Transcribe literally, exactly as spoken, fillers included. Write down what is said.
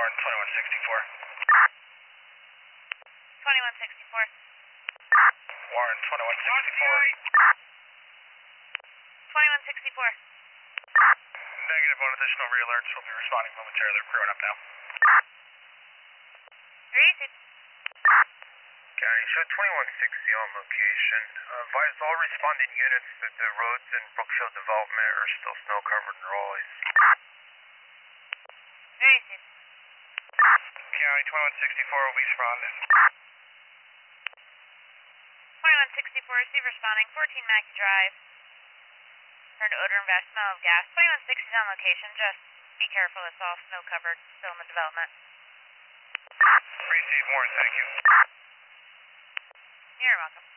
Warren, twenty-one sixty-four. twenty-one sixty-four. Warren, twenty-one sixty-four. twenty-one sixty-four. Negative on additional re-alerts. We'll be responding momentarily. We're crewing up now. Received. County, show twenty-one sixty on location. Uh, advise all responding units that the roads in Brookfield Development are still snow covered in Raleighs. Received. County, twenty-one sixty-four will be responding. twenty-one sixty-four, receive responding. fourteen Mackey Drive. Turned to odor and vast smell of gas. twenty-one sixty is on location. Just be careful. It's all snow covered. Still in the development. Receive, Warren. Thank you. You're welcome.